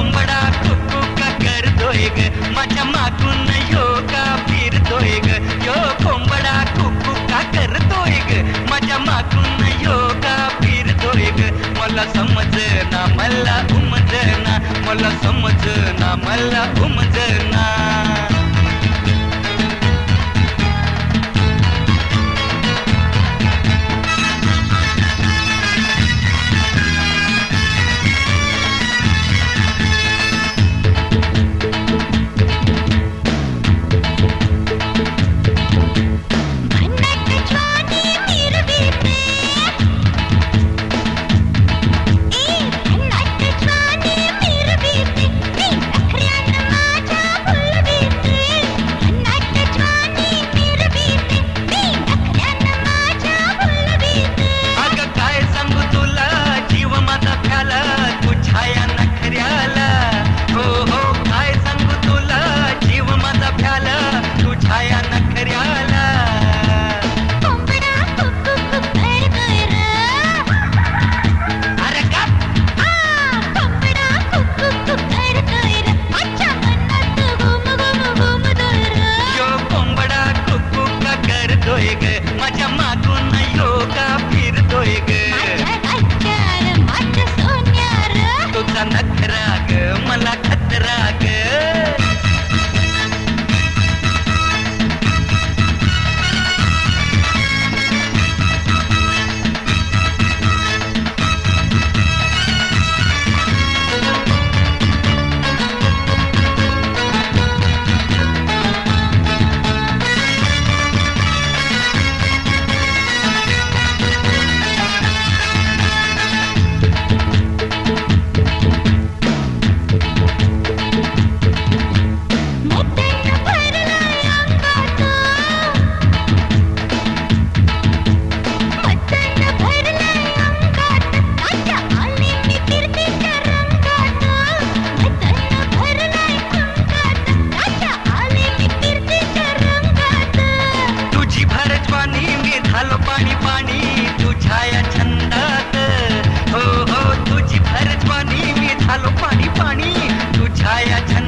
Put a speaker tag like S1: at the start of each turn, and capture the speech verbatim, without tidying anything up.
S1: कोंबडा कुकू का करतोय ग माझ्या मागून यो का फिरतोय ग यो कोंबडा कुकू का करतोय ग माझ्या मागून यो का फिरतोय ग मला समजना मला उमजना मला समजना मला उमजना माझ्या मागून यो का फिरतोय ग तुझा नखरा ग मला खतरा ग पाणी पाणी तुझ्या या छंदात हो हो तुझी भरजवानी मी झालो पाणी पाणी तुझ्या या